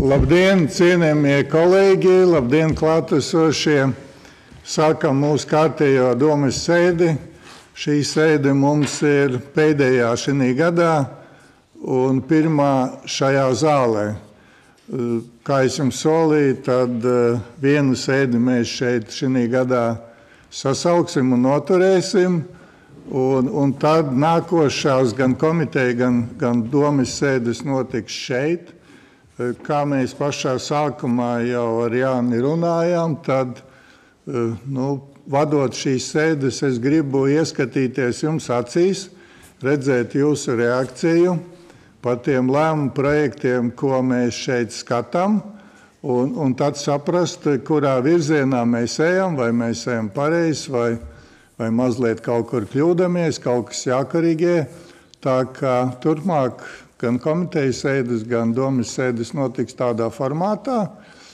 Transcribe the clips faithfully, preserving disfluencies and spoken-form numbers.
Labdien, cienījamie kolēģi, labdien, klātesošie. Sākam mūsu kārtējo domes sēdi. Šī sēde mums ir pēdējā šī gadā un pirmā šajā zālē. Kā es jums solīju, tad vienu sēdi mēs šeit šī gadā sasauksim un noturēsim. Un, un tad nākošās gan komiteja, gan, gan domes sēdes notiks šeit. Kā mēs pašā sākumā jau ar Jāni runājām, tad, nu, vadot šīs sēdes, es gribu ieskatīties jums acīs, redzēt jūsu reakciju par tiem lēmumu projektiem, ko mēs šeit skatām, un, un tad saprast, kurā virzienā mēs ejam, vai mēs ejam pareizi, vai, vai mazliet kaut kur kļūdamies, kaut kas jākorigē. Tā kā turpmāk gan komitejas sēdes, gan domes sēdes notiks tādā formātā.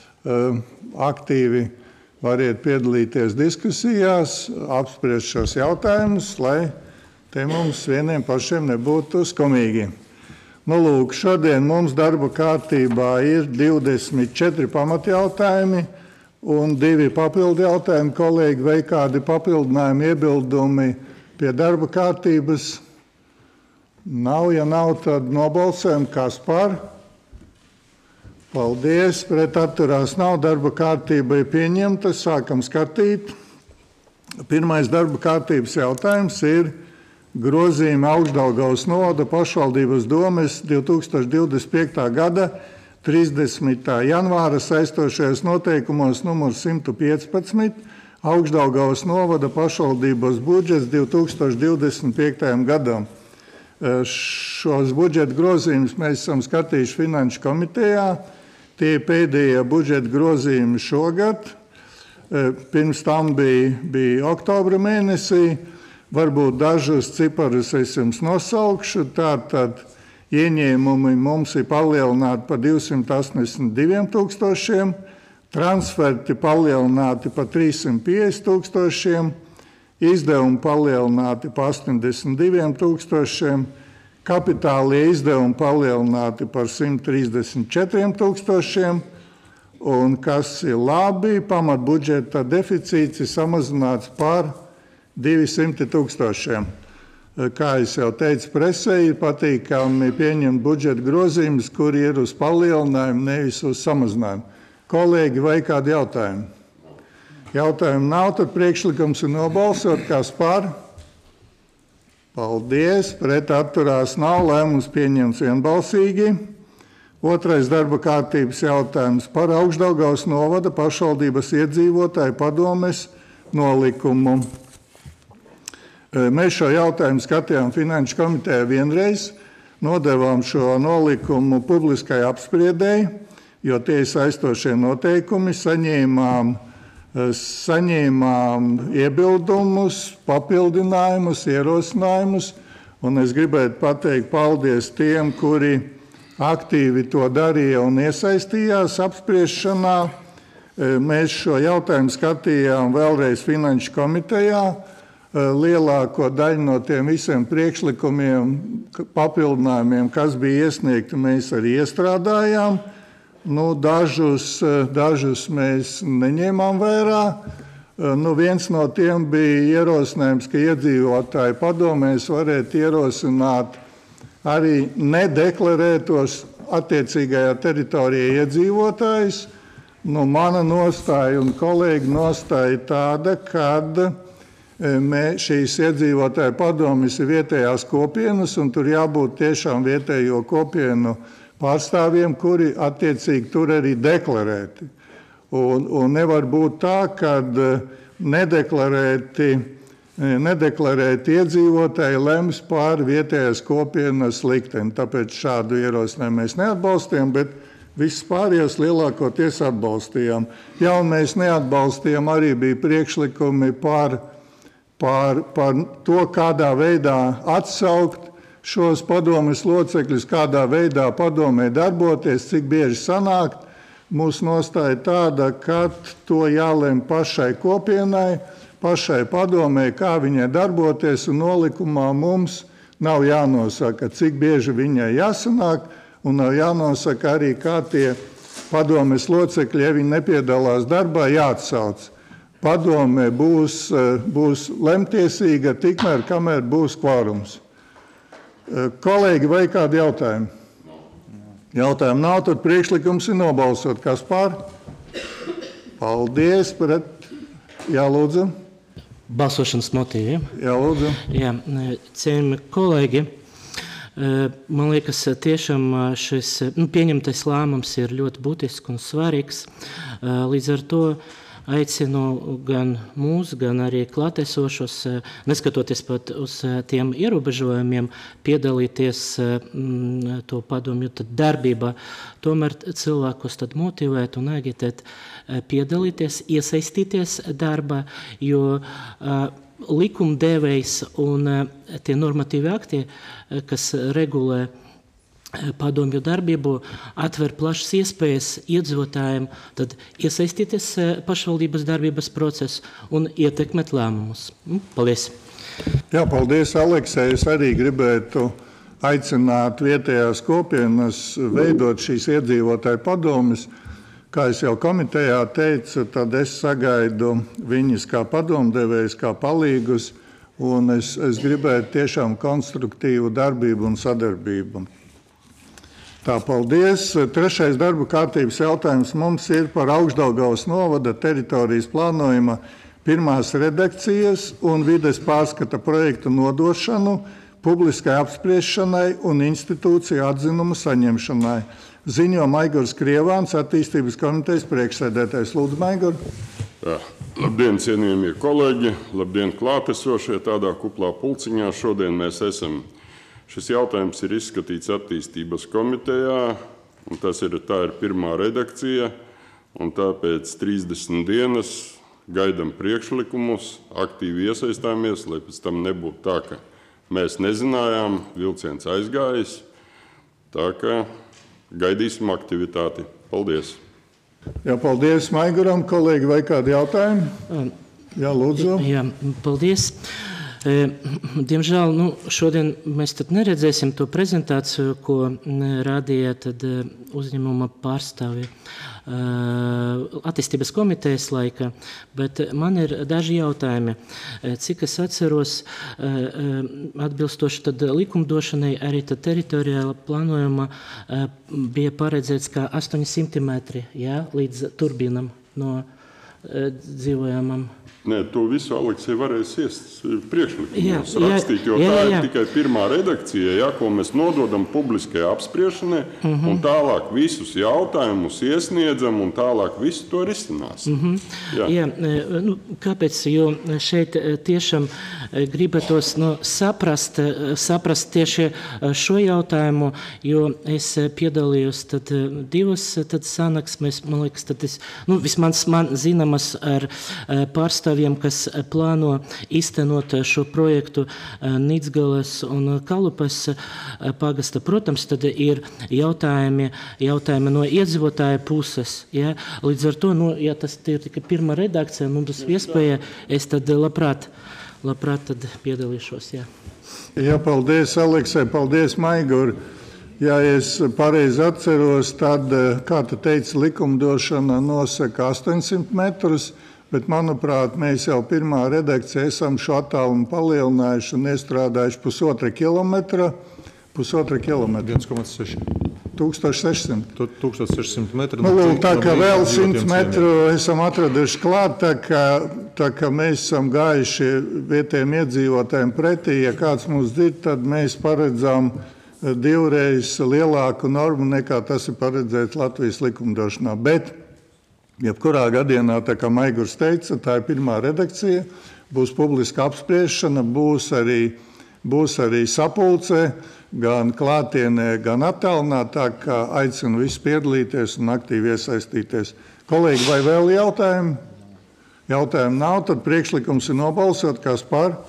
Aktīvi variet piedalīties diskusijās, apspriest šos jautājumus, lai te mums vieniem pašiem nebūtu skumīgi. Nu, lūk, šodien mums darba kārtībā ir divdesmit četri pamatjautājumi un divi papildu jautājumi. Kolēģi, vai kādi papildinājumi, iebildumi pie darba kārtības? Nav, ja nav, tad nobalsojam, kas par. Paldies, pret atturās nav, darba kārtība ir pieņemta, sākam skatīt. Pirmais darba kārtības jautājums ir grozījumi Augšdaugavas novada pašvaldības domes divi tūkstoši divdesmit piektā gada trīsdesmitā janvāra saistošajos noteikumos numur simt piecpadsmit Augšdaugavas novada pašvaldības budžets divi tūkstoši divdesmit piektajam gadam. Šos budžeta grozījumus mēs esam skatījuši Finanšu komitejā. Tie ir pēdējie budžeta grozījumi šogad. Pirms tam bija, bija oktobra mēnesī. Varbūt dažus ciparus es jums nosaukšu. Tātad ieņēmumi mums ir palielināti par divsimt astoņdesmit diviem tūkstošiem, transferti palielināti par trīssimt piecdesmit tūkstošiem, izdevumi palielināti par astoņdesmit diviem tūkstošiem, kapitālie izdevumi palielināti par simt trīsdesmit četriem tūkstošiem, un, kas ir labi, pamatbudžeta deficīts ir samazināts par divsimt tūkstošiem. Kā es jau teicu, presē ir patīkami pieņemt budžeta grozījumus, kuri ir uz palielinājumu, nevis uz samazinājumu. Kolēģi, vai kādi jautājumi? Jautājumu nav, tad priekšlikums ir nobalsot, kas par. Paldies, pret atturās nav, lēmums pieņemts vienbalsīgi. Otrais darba kārtības jautājums par Augšdaugavas novada pašvaldības iedzīvotāju padomes nolikumu. Mēs šo jautājumu skatījām Finanšu komitejā vienreiz, nodevām šo nolikumu publiskai apspriedēji, jo tie ir saistošie noteikumi, saņēmām saņēmām iebildumus, papildinājumus, ierosinājumus, un es gribētu pateikt paldies tiem, kuri aktīvi to darīja un iesaistījās apspriešanā. Mēs šo jautājumu skatījām vēlreiz Finanšu komitejā. Lielāko daļu no tiem visiem priekšlikumiem, papildinājumiem, kas bija iesniegti, mēs arī iestrādājām. Nu, dažus, dažus mēs neņēmām vērā. Nu, viens no tiem bija ierosinājums, ka iedzīvotāju padomēs varētu ierosināt arī nedeklarētos attiecīgajā teritorijā iedzīvotājus. Nu, mana nostāja un kolēģi nostāja tāda, kad šīs iedzīvotāju padomes ir vietējās kopienas, un tur jābūt tiešām vietējo kopienu pārstāvjiem, kuri attiecīgi tur arī deklarēti. Un, un nevar būt tā, ka nedeklarēti, nedeklarēti iedzīvotāji lems pār vietējās kopienas likteni. Tāpēc šādu ierosinājumu mēs neatbalstījām, bet visus pārējos lielākoties atbalstījām. Ja un mēs neatbalstījām, arī bija priekšlikumi par, par, par to, kādā veidā atsaukt šos padomes locekļus, kādā veidā padomē darboties, cik bieži sanākt. Mūsu nostāja tāda, ka to jālem pašai kopienai, pašai padomē, kā viņai darboties, un nolikumā mums nav jānosaka, cik bieži viņai jāsanāk, un nav jānosaka arī, kā tie padomes locekļi, ja viņi nepiedalās darbā, jāatsauc. Padome būs, būs lemtiesīga tikmēr, kamēr būs kvorums. Kolēģi, vai kādi jautājumi? Jautājumu nav, tad priekšlikums ir nobalsot. Kas par? Paldies. Pret. Jā, lūdzu. Balsošanas motīvi. Jā, lūdzu. Jā, cienījami kolēģi, man liekas, tiešām šis nu, pieņemtais lēmums ir ļoti būtisks un svarīgs. Līdz ar to aicinu gan mūs, gan arī klātesošos, neskatoties pat uz tiem ierobežojumiem, piedalīties to padomju darbībā, tomēr cilvēkus tad motivēt un agitēt piedalīties, iesaistīties darbā, jo likumdevējs un tie normatīvi akti, kas regulē padomju darbību, atver plašas iespējas iedzīvotājiem tad iesaistīties pašvaldības darbības procesu un ietekmēt lēmumus. Paldies! Jā, paldies, Aleksei. Es arī gribētu aicināt vietējās kopienas veidot šīs iedzīvotāju padomes. Kā es jau komitejā teicu, tad es sagaidu viņus kā padomdevējus, kā palīgus, un es, es gribētu tiešām konstruktīvu darbību un sadarbību. Tā, paldies. Trešais darba kārtības jautājums mums ir par Augšdaugavas novada teritorijas plānojuma pirmās redakcijas un vides pārskata projektu nodošanu publiskai apspriešanai un institūciju atzinumu saņemšanai. Ziņo Maigurs Krievāns, attīstības komitejas priekšsēdētājs. Lūdzu, Maigur. Jā. Labdien, cienījamie kolēģi, labdien, klātesošie tādā kuplā pulciņā. Šodien mēs esam. Šis jautājums ir izskatīts attīstības komitejā, un tas ir, tā ir pirmā redakcija, un tāpēc trīsdesmit dienas gaidam priekšlikumus, aktīvi iesaistāmies, lai pēc tam nebūtu tā, ka mēs nezinājām, vilciens aizgājis, tā ka gaidīsim aktivitāti. Paldies! Jā, paldies Maiguram. Kolēģi, vai kādi jautājumi? Jā, lūdzu. Jā, paldies. Diemžēl nu, šodien mēs tad neredzēsim to prezentāciju, ko rādīja tad uzņēmuma pārstāvi attīstības komitejas laika, bet man ir daži jautājumi. Cik es atceros, atbilstoši tad likumdošanai, arī tad teritorijāla plānojuma bija paredzēts kā astoņsimt metri, jā, līdz turbīnam no dzīvojamam. Nē, to visu Aleksei varēs iest priekšlikumos rakstīt, jo jā, jā, jā. Tā ir tikai pirmā redakcija, ja, ko mēs nododam publiskajai apspriešanai, uh-huh. un tālāk visus jautājumus iesniedzam, un tālāk visu to risināsim. Uh-huh. Jā, jā nu, kāpēc? Jo šeit tiešām gribatos nu, saprast, saprast tieši šo jautājumu, jo es piedalījos tad divas tad sanāksmēs, man liekas, tad es, nu, vismaz man zināmas ar pārstāvjiem, kas plāno īstenot šo projektu Nīcgales un Kalupes pagasta. Protams, tad ir jautājumi, jautājumi no iedzīvotāja puses. Ja? Līdz ar to, nu, ja tas ir tikai pirmā redakcija, nu, tas iespēja, es tad labprāt, labprāt tad piedalīšos. Jā, jā paldies, Aleksei, paldies, Maigur. Ja es pareizi atceros, tad, kā tu teici, likumdošana nosaka astoņsimt metrus, bet, manuprāt, mēs jau pirmā redakcija esam šo attālumu palielinājuši un iestrādājuši pusotra kilometra. Pusotra kilometra. viens komats seši. tūkstoš sešsimt. tūkstoš sešsimt metri. Nu, lūk, tā kā vēl simt metru esam atraduši klāt, tā kā, tā kā mēs esam gājuši vietējiem iedzīvotājiem pretī. Ja kāds mums dzird, tad mēs paredzam divreiz lielāku normu nekā tas ir paredzēts Latvijas likumdošanā. Bet jebkurā gadienā, tā kā Maigurs teica, tā ir pirmā redakcija, būs publiska apspriešana, būs arī, būs arī sapulce, gan klātienē, gan attālinātā, kā aicinu visus piedalīties un aktīvi iesaistīties. Kolēģi, vai vēl jautājumi? Jautājumi nav, tad priekšlikums ir nobalsot, kas par?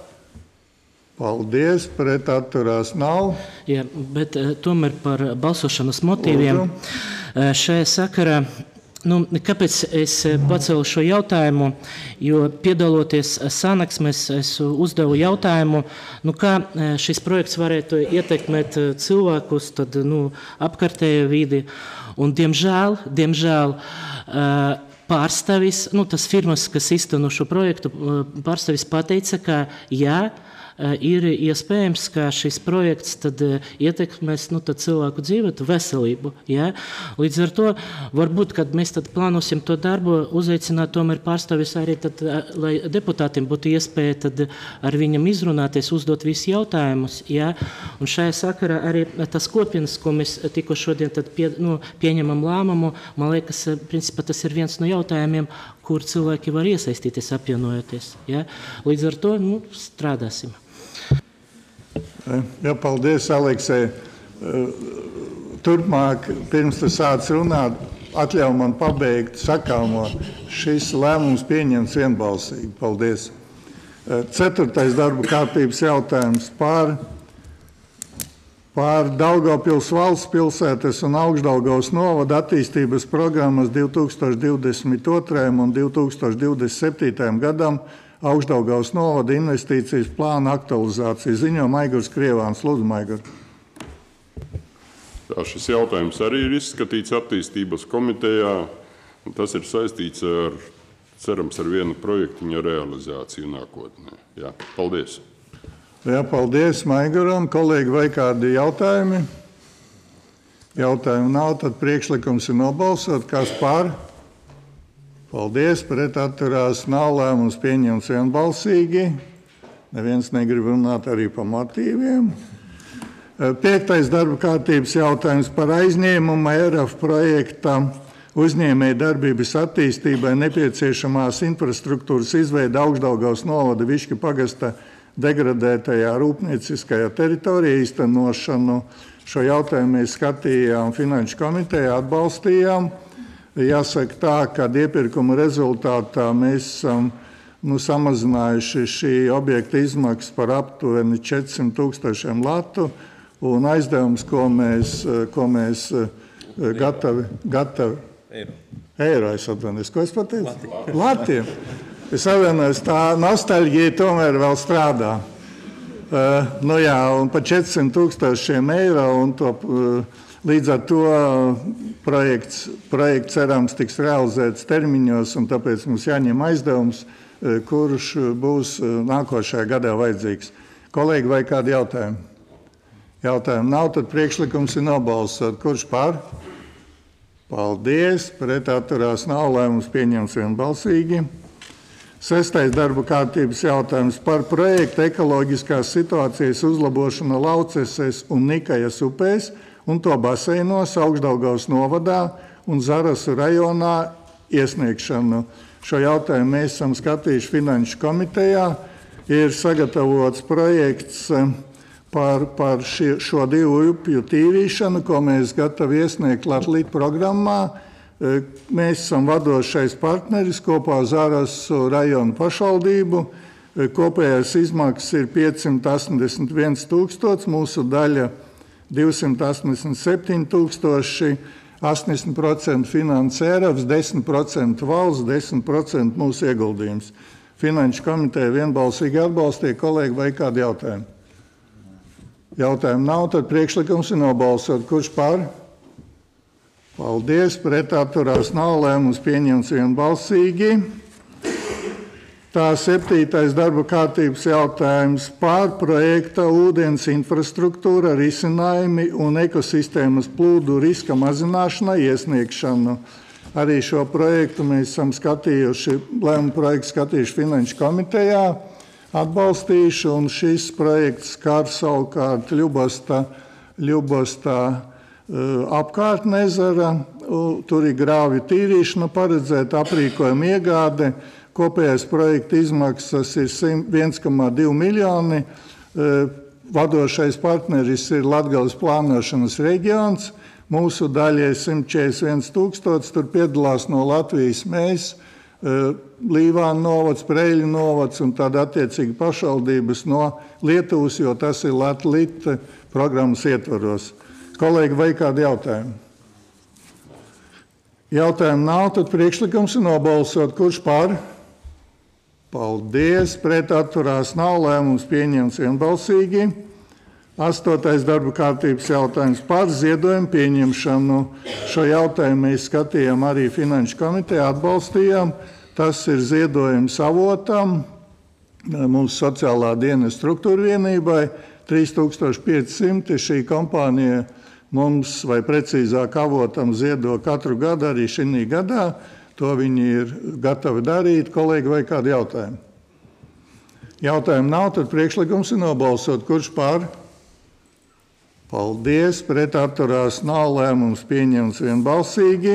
Paldies, pret atturās nav. Jā, bet tomēr par balsošanas motīviem šajā sakarā. Nu, kāpēc es pacēlu šo jautājumu? Jo piedaloties sanāksmēs, es uzdevu jautājumu, nu, kā šis projekts varētu ietekmēt cilvēkus, tad, nu, apkārtējo vidi. Un, diemžēl, diemžēl pārstāvis, nu, tas firmas, kas izteno šo projektu, pārstāvis pateica, ka jā, ir iespējams, ka šis projekts tad ietekmēs nu, tad cilvēku dzīvētu veselību. Ja? Līdz ar to, varbūt, kad mēs tad plānosim to darbu, uzaicināt tomēr pārstāvis arī, tad, lai deputātiem būtu iespēja tad ar viņam izrunāties, uzdot visus jautājumus. Ja? Un šajā sakarā arī tas kopienas, ko mēs tikko šodien tad pie, nu, pieņemam lēmumu, man liekas, principā tas ir viens no jautājumiem, kur cilvēki var iesaistīties, apvienojoties. Ja? Līdz ar to nu, strādāsim. Jā, paldies, Aleksei. Turpmāk, pirms tu sāc runāt, atļauj man pabeigt sakāmo. Šis lēmums pieņemts vienbalsīgi. Paldies. Ceturtais darba kārtības jautājums par, par Daugavpils valsts pilsētas un Augšdaugavas novada attīstības programmas divi tūkstoši divdesmit otrajam un divi tūkstoši divdesmit septītajam gadam Augšdaugavas novada investīcijas plāna aktualizācija. Ziņo Maigurs Krievāns. Lūdzu, Maigur. Tā, šis jautājums arī ir izskatīts attīstības komitejā. Tas ir saistīts ar, cerams, ar vienu projektiņa realizāciju nākotnē. Jā, paldies. Jā, paldies Maiguram. Kolēģi, vai kādi jautājumi? Jautājumu nav, tad priekšlikums ir nobalsot. Kas par? Paldies, pret atturās nav, lēmums pieņemts vienbalsīgi. Neviens negrib runāt arī par motīviem. Piektais darba kārtības jautājums par aizņēmumu E R A F projekta uzņēmēju darbības attīstībai nepieciešamās infrastruktūras izveida Augšdaugavas novada Višķu pagasta degradētajā rūpnieciskajā teritorijā īstenošanu. Šo jautājumu mēs skatījām Finanšu komitejā, atbalstījām. Jāsaka tā, ka iepirkuma rezultātā mēs esam nu, samazinājuši šī objekta izmaksas par aptuveni četrsimt tūkstošiem latu un aizdevums, ko mēs, ko mēs gatavi, gatavi eiro. Eiro, es atvainojos. Ko es pateicu? Latiem. Latiem. Es atvainojos, tā nostalģija tomēr vēl strādā. Uh, nu jā, un pa četrsimt tūkstošiem eiro un to uh, līdz ar to projekts, projekts cerams tiks realizēts termiņos, un tāpēc mums jāņem aizdevums, kurš būs nākošajā gadā vajadzīgs. Kolēģi, vai kādi jautājumi? Jautājumi nav, tad priekšlikums ir nobalsot. Kurš par? Paldies, pret atturās nav, lēmums pieņems vienbalsīgi. Sestais darba kārtības jautājums par projektu ekoloģiskās situācijas uzlabošanu Lauceses un Nikajas upēs un to baseinos Augšdaugavas novadā un Zarasu rajonā iesniegšanu. Šo jautājumu mēs esam skatījuši Finanšu komitejā. Ir sagatavots projekts par, par šie, šo divu upju tīrīšanu, ko mēs gatavi iesniegt Latvijas programmā. Mēs esam vadošais partneris kopā ar Zarasu rajonu pašvaldību. Kopējās izmaksas ir piecsimt astoņdesmit viens tūkstoši, mūsu daļa divsimt astoņdesmit septiņi tūkstoši, astoņdesmit procenti finansē E R A F, desmit procenti valsts, desmit procenti mūsu ieguldījums. Finanšu komiteja vienbalsīgi atbalstīja. Kolēģi, vai kādi jautājumi? Jautājumu nav, tad priekšlikums ir nobalsot. Kurš par? Paldies, pret atturās nav, lēmums pieņemts vienbalsīgi. Tā septītais darba kārtības jautājums par projekta ūdens infrastruktūra risinājumi un ekosistēmas plūdu riska mazināšanai iesniegšanu. Arī šo projektu mēs esam skatījuši, lēmumu projektu skatījuši Finanšu komitejā, atbalstījuši, un šis projekts skar savukārt Ļubostā, Ļubostā apkārtnē ezera. Tur ir grāvju tīrīšana paredzēta, aprīkojuma iegāde. Kopējais projekta izmaksas ir viens komā divi miljoni. Vadošais partneris ir Latgales plānošanas reģions. Mūsu daļa ir simt četrdesmit viens tūkstotis. Tur piedalās no Latvijas mēs, Līvāna novads, Preļu novads un tāda attiecīgi pašvaldības no Lietuvas, jo tas ir Latlit programmas ietvaros. Kolēģi, vai kādi jautājumi? Jautājumu nav, tad priekšlikums ir nobalsot. Kurš par? Paldies, pret atturās nav, lēmums pieņemts vienbalsīgi. Astotais darba kārtības jautājums par ziedojumu pieņemšanu. Šo jautājumu mēs skatījām arī Finanšu komitejā, atbalstījām. Tas ir ziedojums avotam, mūsu sociālā dienesta struktūra vienībai, trīs tūkstoši pieci simti. Šī kompānija mums, vai precīzāk avotam, ziedo katru gadu, arī šī gadā. To viņi ir gatavi darīt. Kolēģi, vai kādi jautājumi? Jautājumu nav, tad priekšlikums ir nobalsot. Kurš par? Paldies. Pret atturās nav, lēmums pieņemts vienbalsīgi.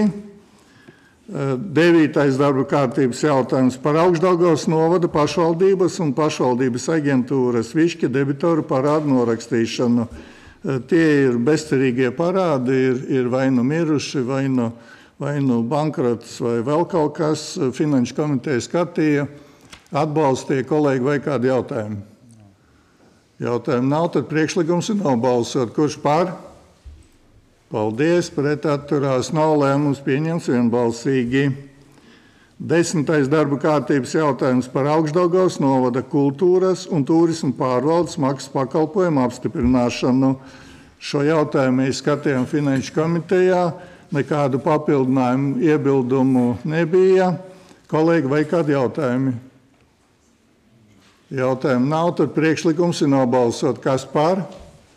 Devītais darba kārtības jautājums par Augšdaugavas novada pašvaldības un pašvaldības aģentūras Višķa debitoru parādu norakstīšanu. Tie ir bezcerīgie parādi, ir, ir vai nu miruši, vai nu, vai nu bankrots, vai vēl kaut kas. Finanšu komiteja skatīja, atbalstīja. Kolēģi, vai kādi jautājumi? Jautājumu nav, tad priekšlikums ir nobalsot. Kurš par? Paldies, pret atturās nav, lēmums pieņemts vienbalsīgi. Desmitais darba kārtības jautājums par Augšdaugavas novada kultūras un turisma pārvaldes maksas pakalpojumu apstiprināšanu. Šo jautājumu mēs skatījām Finanšu komitejā, nekādu papildinājumu iebildumu nebija. Kolēģi, vai kādi jautājumi? Jautājumu nav, tad priekšlikums ir nobalsot. Kas par?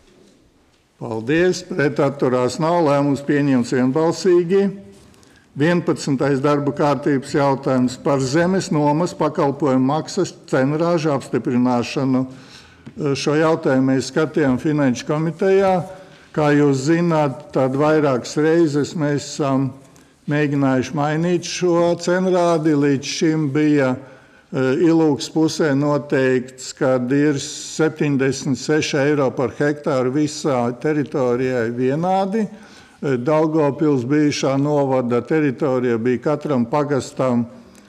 Paldies, pret atturās nav, lēmums pieņemts vienbalsīgi. vienpadsmitais darba kārtības jautājums par zemes nomas pakalpojumu maksas cenrāžu apstiprināšanu. Šo jautājumu mēs skatījām Finanšu komitejā. Kā jūs zināt, tad vairākas reizes mēs esam mēģinājuši mainīt šo cenrādi. Līdz šim bija Ilūgas pusē noteikts, kad ir septiņdesmit seši eiro par hektāru visā teritorijai vienādi. Daugavpils bijušā novada teritorija bija katram pagastam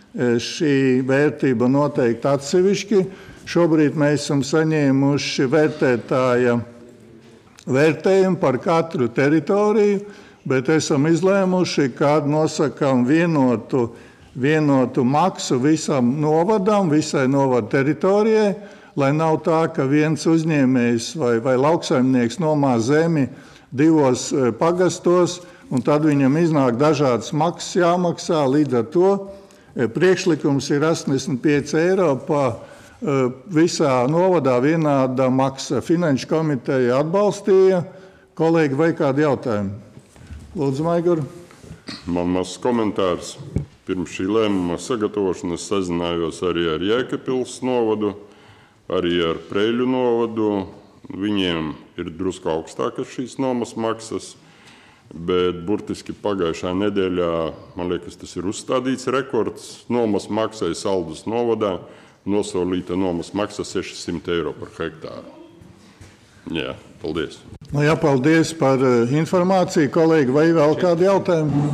šī vērtība noteikti atsevišķi. Šobrīd mēs esam saņēmuši vērtētāja vērtējumu par katru teritoriju, bet esam izlēmuši, kad nosakām vienotu vienotu maksu visam novadam, visai novada teritorijai, lai nav tā, ka viens uzņēmējs vai, vai lauksaimnieks nomā zemi divos pagastos, un tad viņam iznāk dažādas maksas jāmaksā. Līdz ar to priekšlikums ir astoņdesmit pieci eiro pa visā novadā vienāda maksa. Finanšu komiteja atbalstīja. Kolēģi, vai kādi jautājumi? Lūdzu, Maigur. Man mazs komentārs. Pirms šī lēmuma sagatavošanas sazinājos arī ar Jēkabpils novadu, arī ar Preļu novadu. Viņiem ir drusku augstākas šīs nomas maksas, bet burtiski pagājušā nedēļā, man liekas, tas ir uzstādīts rekords. Nomas maksai Saldus novadā nosolīta nomas maksa sešsimt eiro par hektāru. Jā, paldies. Nu, jā, paldies par informāciju. Kolēģi, vai vēl kādi jautājumi?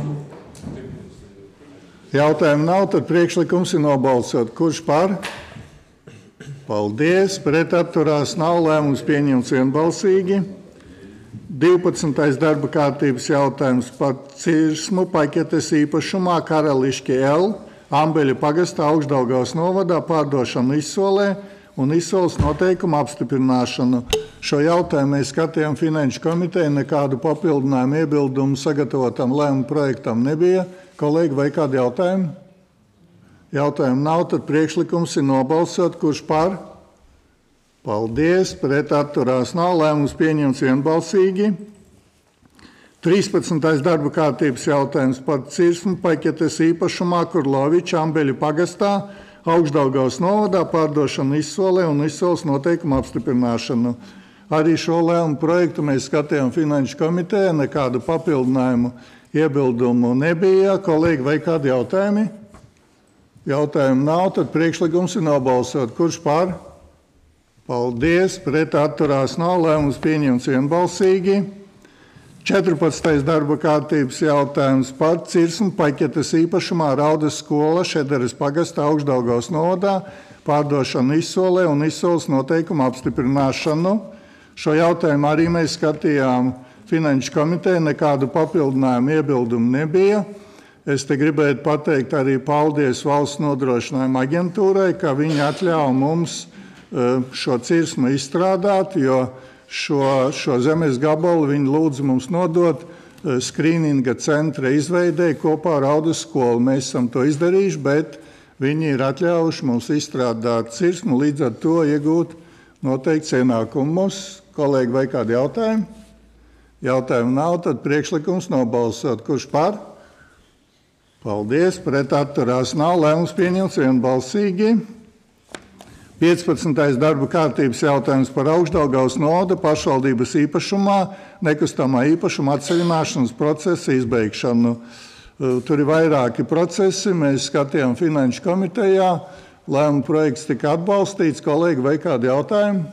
Jautājumu nav, tad priekšlikums ir nobalsot. Kurš par? Paldies, pret atturās nav, lēmums pieņemts vienbalsīgi. divpadsmitais darba kārtības jautājums par cirsmu paķetes īpašumā Karališķi L. Ambeļa pagastā Augšdaugavas novadā pārdošanu izsolē un izsoles noteikumu apstiprināšanu. Šo jautājumu mēs skatījām Finanšu komiteju, nekādu papildinājumu iebildumu sagatavotam lēmumu projektam nebija. Kolēģi, vai kādi jautājumi? Jautājumu nav, tad priekšlikums ir nobalsot. Kurš par? Paldies, pret atturās nav, lēmums pieņemts vienbalsīgi. trīspadsmitais darba kārtības jautājums par cirsmu paķetes īpašumā Kurloviča Ambeļu pagastā Augšdaugavas novadā pārdošanu izsolē un izsoles noteikumu apstiprināšanu. Arī šo lēmumu projektu mēs skatījām Finanšu komitejā, nekādu papildinājumu iebildumu nebija. Kolēģi, vai kādi jautājumi? Jautājumu nav, tad priekšlikums ir nobalsot. Kurš par? Paldies, pret atturās nav, lēmums pieņemts vienbalsīgi. četrpadsmitais darba kārtības jautājums par cirsmu paķetes īpašumā Raudas skola Šederes pagastā Augšdaugavas novadā pārdošanu izsolē un izsoles noteikumu apstiprināšanu. Šo jautājumu arī mēs skatījām Finanšu komiteja, nekādu papildinājumu iebildumu nebija. Es te gribētu pateikt arī paldies Valsts nodrošinājuma aģentūrai, ka viņi atļauj mums šo cirsmu izstrādāt, jo šo, šo zemes gabalu viņi lūdza mums nodot skrīninga centra izveidēji kopā ar Audas skolu. Mēs esam to izdarījuši, bet viņi ir atļaujuši mums izstrādāt cirsmu, līdz ar to iegūt noteikts ienākumus. Kolēģi, vai kādi jautājumi? Jautājumu nav, tad priekšlikums nobalsot. Kurš par? Paldies, pret atturās nav, lēmums pieņemts vienbalsīgi. piecpadsmitais darba kārtības jautājums par Augšdaugavas novada pašvaldības īpašumā nekustamā īpašuma atseviļināšanas procesa izbeigšanu. Tur ir vairāki procesi, mēs skatījām Finanšu komitejā, lēmuma projekts tika atbalstīts. Kolēģi, vai kādi jautājumi?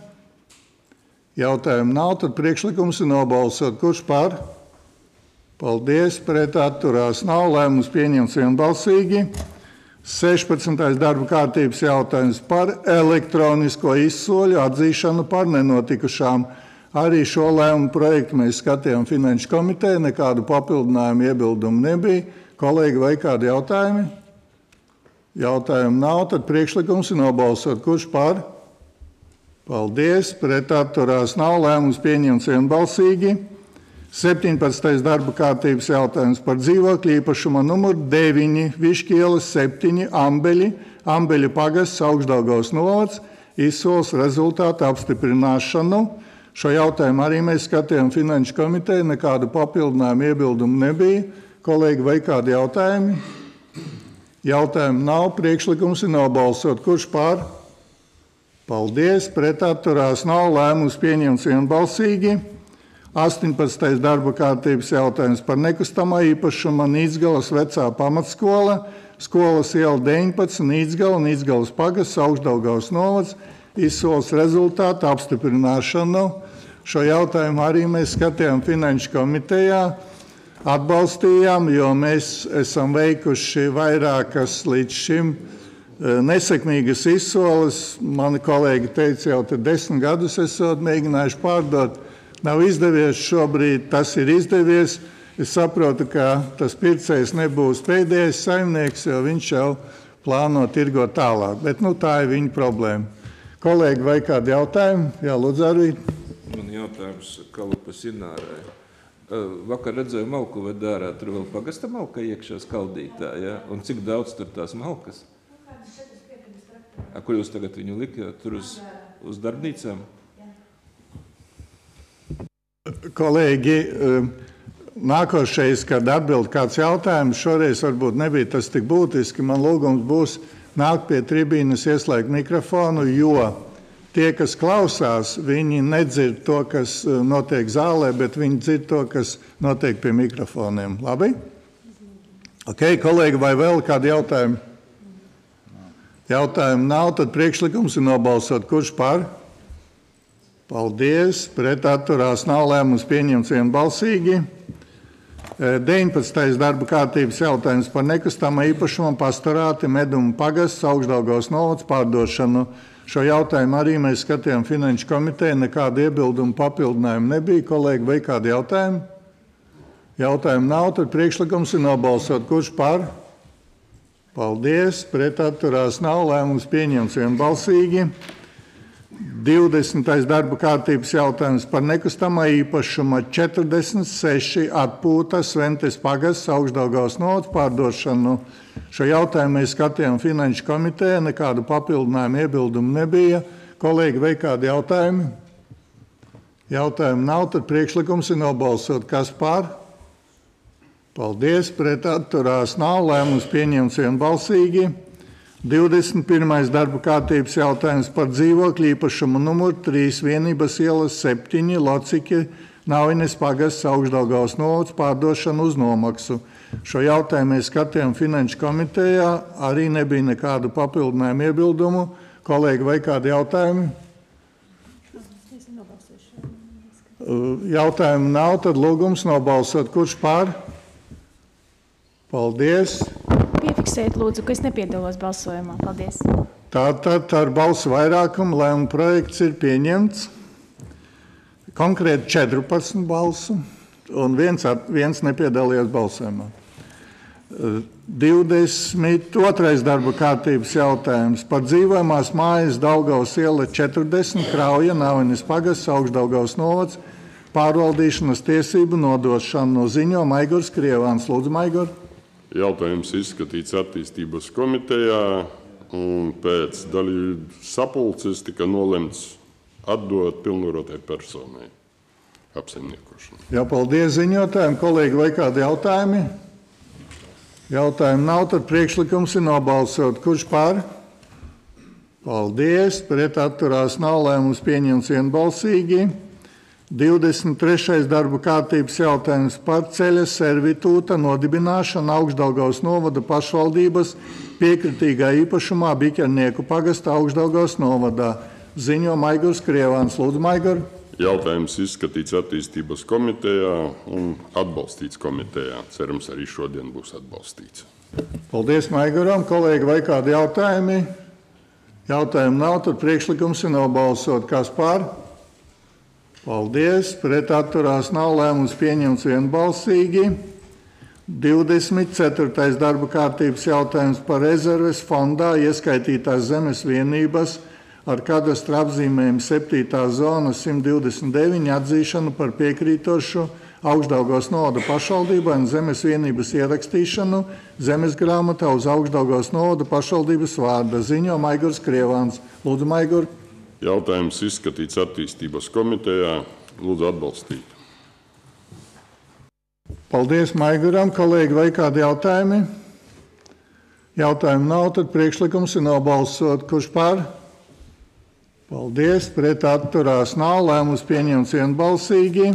Jautājumu nav, tad priekšlikums ir nobalsot. Kurš par? Paldies, pret atturās nav, lēmums pieņemts vienbalsīgi. sešpadsmitais darba kārtības jautājums par elektronisko izsoļu atzīšanu par nenotikušām. Arī šo lēmumu projektu mēs skatījām Finanšu komiteju, nekādu papildinājumu iebildumu nebija. Kolēģi, vai kādi jautājumi? Jautājumu nav, tad priekšlikums ir nobalsot. Kurš par? Paldies, pret atturās nav, lēmums pieņemts vienbalsīgi. septiņpadsmitais darba kārtības jautājums par dzīvokļu īpašuma numuru deviņi, Viški ielas septiņi, Ambeļi, Ambeļu pagasts, Augšdaugavas novads, izsoles rezultātu apstiprināšanu. Šo jautājumu arī mēs skatījām Finanšu komiteju, nekādu papildinājumu iebildumu nebija. Kolēģi, vai kādi jautājumi? Jautājumu nav, priekšlikums ir nobalsot. Kurš par? Paldies, pret atturās nav, lēmums pieņemts vienbalsīgi. astoņpadsmitais darba kārtības jautājums par nekustamā īpašuma Nīcgalas vecā pamatskola, skolas iela deviņpadsmit, Nīcgala, Nīcgalas pagasts, Augšdaugavas novads, izsoles rezultātu apstiprināšanu. Šo jautājumu arī mēs skatījām Finanšu komitejā, atbalstījām, jo mēs esam veikuši vairākas līdz šim nesekmīgas izsoles. Mani kolēģi teica, jau te desmit gadus esot mēģinājuši pārdot. Nav izdevies šobrīd, tas ir izdevies. Es saprotu, ka tas pircējs nebūs pēdējais saimnieks, jo viņš jau plāno tirgot tālāk. Bet nu, tā ir viņa problēma. Kolēģi, vai kādi jautājumi? Jā, lūdzu, Arvīd. Man jautājums Kalupas Inārai. Vakar redzēju malku ved ārā, tur vēl pagasta malka iekšā skaldītā, ja? Un cik daudz tur tās malkas? A, kur jūs tagad viņu likāt? Tur uz, uz darbnīcām? Kolēģi, nākošais, kad atbild kāds jautājums, šoreiz varbūt nebija tas tik būtiski. Man lūgums būs nākt pie tribīnes, ieslēgt mikrofonu, jo tie, kas klausās, viņi nedzird to, kas notiek zālē, bet viņi dzird to, kas notiek pie mikrofoniem. Labi? Ok, kolēģi, vai vēl kādi jautājumi? Jautājumu nav, tad priekšlikums ir nobalsot. Kurš par? Paldies, pret atturās nav, lēmums pieņemts vienbalsīgi. deviņpadsmitais darba kārtības jautājums par nekustamā īpašuma pastorāti Meduma pagasts, Augšdaugavas novads pārdošanu. Šo jautājumu arī mēs skatījām Finanšu komiteju, nekādu iebildumu papildinājumu nebija. Kolēģi, vai kādi jautājumi? Jautājumu nav, tad priekšlikums ir nobalsot. Kurš par? Paldies, pret atturās nav, lēmums pieņemts vienbalsīgi. divdesmitais darba kārtības jautājums par nekustamā īpašuma četrdesmit seši atpūta Sventes pagasts, Augšdaugavas novads pārdošanu. Šo jautājumu mēs skatījām Finanšu komitejā, nekādu papildinājumu iebildumu nebija. Kolēģi, vai kādi jautājumi? Jautājumu nav, tad priekšlikums ir nobalsot. Kas par? Paldies, pret atturās nav, lēmums pieņemts vienbalsīgi. divdesmit pirmais darba kārtības jautājums par dzīvokļu īpašumu numuru trīs, Vienības ielas septiņi, Lociki, Nauines pagasts, Augšdaugavas novads pārdošanu uz nomaksu. Šo jautājumu mēs skatījām Finanšu komitejā, arī nebija nekādu papildinājumu iebildumu. Kolēģi, vai kādi jautājumi? Jautājumu nav, tad lūgums nobalsot. Kurš par? Paldies. Piefiksēt, lūdzu, ka es nepiedalos balsojumā. Paldies. Tātad ar balsu vairākumu lēmuma projekts ir pieņemts. Konkrēti četrpadsmit balsu, un viens, viens nepiedalījās balsojumā. divdesmit otrais darba kārtības jautājums par dzīvojamās mājas Daugavas iela četrdesmit, Krauja, Navanis pagasts, Augšdaugavas novads, pārvaldīšanas tiesību nodošanu. Ziņo Maigurs Krievāns. Lūdzu, Maigur. Jautājums izskatīts attīstības komitejā, un pēc dalību sapulces tika nolemts atdot pilnvarotai personai apsaimniekošanu. Jā, paldies ziņotājiem. Kolēģi, vai kādi jautājumi? Jautājumu nav, tad priekšlikums ir nobalsot. Kurš par? Paldies. Pret atturās nav, lēmums pieņemts vienbalsīgi. divdesmit trešais darba kārtības jautājums par ceļa servitūta nodibināšanu Augšdaugavas novada pašvaldības piekritīgā īpašumā Biķernieku pagasta Augšdaugavas novadā. Ziņo Maigurs Krievāns. Lūdzu, Maigur. Jautājums izskatīts attīstības komitejā un atbalstīts komitejā. Cerams, arī šodien būs atbalstīts. Paldies, Maiguram. Kolēģi, vai kādi jautājumi? Jautājumi nav, tad priekšlikums ir nobalsot. Kas par? Paldies. Pret atturās nav, lēmums pieņemts vienbalsīgi. divdesmit ceturtais darba kārtības jautājums par rezerves fondā ieskaitītās zemes vienības ar kadastra apzīmējumu septītā zona simt divdesmit deviņi atzīšanu par piekrītošu Augšdaugavas novada pašvaldībai un zemes vienības ierakstīšanu zemes grāmatā uz Augšdaugavas novada pašvaldības vārda. Ziņo Maigurs Krievāns. Lūdzu, Maigur. Jautājums izskatīts attīstības komitejā. Lūdzu atbalstīt. Paldies Maiguram. Kolēģi, vai kādi jautājumi? Jautājumu nav, tad priekšlikums ir nobalsot. Kurš par? Paldies. Pret atturās nav, lēmums pieņemts vienbalsīgi.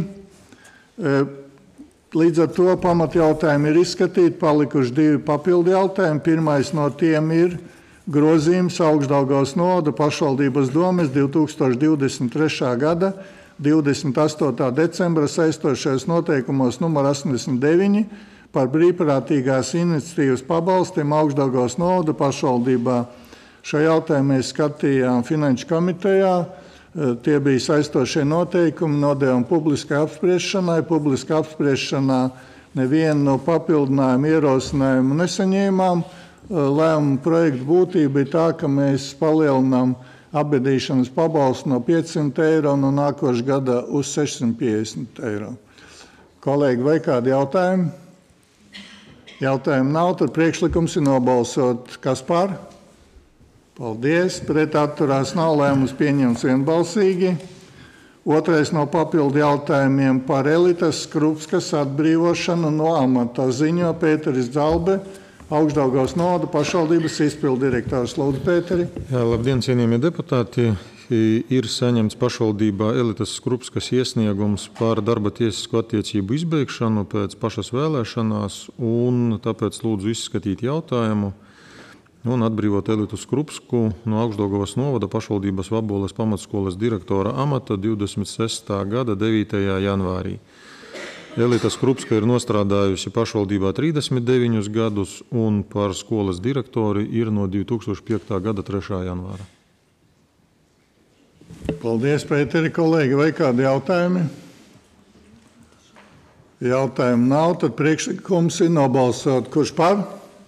Līdz ar to pamatjautājumi ir izskatīti, palikuši divi papildu jautājumi. Pirmais no tiem ir grozījums Augšdaugavas novada pašvaldības domes divi tūkstoši divdesmit trešā gada divdesmit astotā decembra saistošajos noteikumos numur astoņdesmit deviņi par brīvprātīgās iniciatīvas pabalstiem Augšdaugavas novada pašvaldībā. Šo jautājumu mēs skatījām Finanšu komitejā. Tie bija saistošie noteikumi, nodevām publiskai apspriešanai. Publiskā apspriešanā nevienu no papildinājumu ierosinājumu nesaņēmām. Lēmuma projekta būtība ir tā, ka mēs palielinām apbedīšanas pabalstu no piecsimt eiro no nākošā gada uz sešsimt piecdesmit eiro. Kolēģi, vai kādi jautājumi? Jautājumu nav, tad priekšlikums ir nobalsot. Kas par? Paldies. Pret atturās nav, lēmums pieņemts vienbalsīgi. Otrais no papildu jautājumiem par Elitas Skrupskas atbrīvošanu no amata. Ziņo Pēteris Dzalbe, Augšdaugavas novada pašvaldības izpilddirektors. Lūdzu, Pēteri. Jā, labdien, cienījamie deputāti. Ir saņemts pašvaldībā Elitas Skrupskas iesniegums par darba tiesisko attiecību izbeigšanu pēc pašas vēlēšanās, un tāpēc lūdzu izskatīt jautājumu un atbrīvot Elitu Skrupsku no Augšdaugavas novada pašvaldības Vaboles pamatskolas direktora amata divdesmit sestā gada devītajā janvārī. Elita Skrupska ir nostrādājusi pašvaldībā trīsdesmit deviņus gadus un par skolas direktori ir no divi tūkstoši piektā gada trešā janvāra. Paldies, Pēteri. Kolēģi, vai kādi jautājumi? Jautājumu nav, tad priekšlikums ir nobalsot. Kurš par?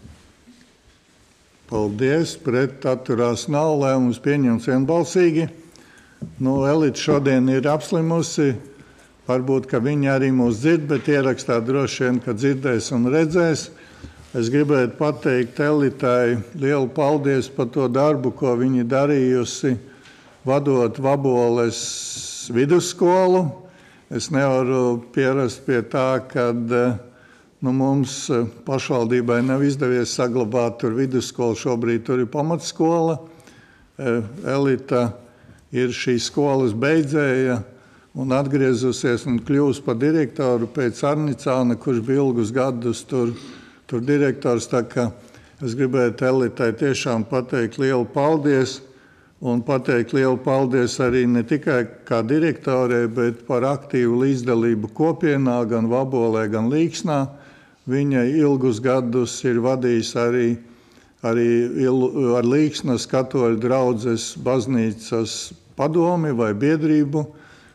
Paldies. Pret atturās nav, lēmums pieņemts vienbalsīgi. Nu, Elita šodien ir apslimusi. Varbūt, ka viņi arī mūs dzird, bet ierakstā droši vien, ka dzirdēs un redzēs. Es gribētu pateikt Elitai lielu paldies par to darbu, ko viņi darījusi, vadot Vaboles vidusskolu. Es nevaru pierast pie tā, ka nu, mums pašvaldībai nav izdevies saglabāt tur vidusskolu, šobrīd tur ir pamatskola. Elita ir šīs skolas beidzēja un atgriezusies un kļūst par direktoru pēc Arnicāna, kurš bija ilgus gadus tur, tur direktors. Tā kā es gribētu Elitai tiešām pateikt lielu paldies un pateikt lielu paldies arī ne tikai kā direktorei, bet par aktīvu līdzdalību kopienā, gan Vabolē, gan Līksnā. Viņa ilgus gadus ir vadījis arī, arī ar Līksnas katoļu draudzes baznīcas padomi vai biedrību,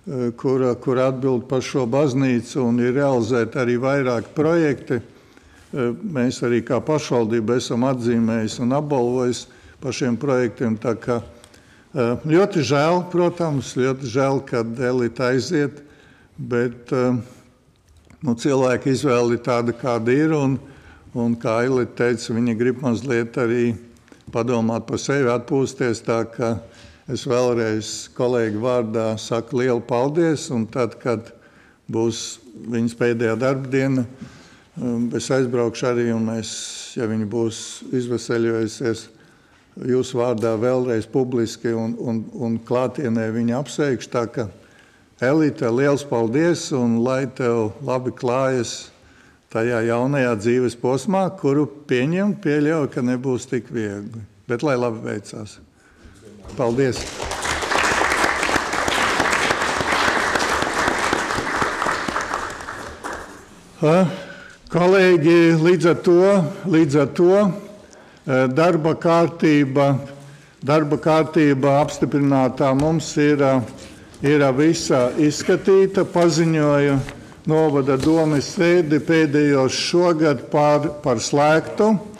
Kur, kur atbild par šo baznīcu un ir realizēti arī vairāki projekti. mēs arī kā pašvaldība esam atzīmējis un apbalvojis par šiem projektiem. Tā kā ļoti žēl, protams, ļoti žēl, kad Elita aiziet, bet nu, cilvēka izvēle ir tāda, kāda ir, un, un kā Elita teica, viņa grib mazliet arī padomāt par sevi, atpūsties, tā ka es vēlreiz kolēģi vārdā saku lielu paldies, un tad, kad būs viņas pēdējā darba diena, es aizbraukšu arī, un mēs, ja viņa būs izveseļojusies, jūsu vārdā vēlreiz publiski un, un, un klātienē viņa apsveikšu. Tā ka, Elita, liels paldies, un lai tev labi klājas tajā jaunajā dzīves posmā, kuru pieņem, pieļauj, ka nebūs tik viegli. Bet lai labi veicās. Paldies! Kolēģi, līdz ar to, līdz ar to darba kārtība, darba kārtība apstiprinātā mums ir, ir visa izskatīta. Paziņoju novada domes sēdi pēdējos šogad par, par slēgtu.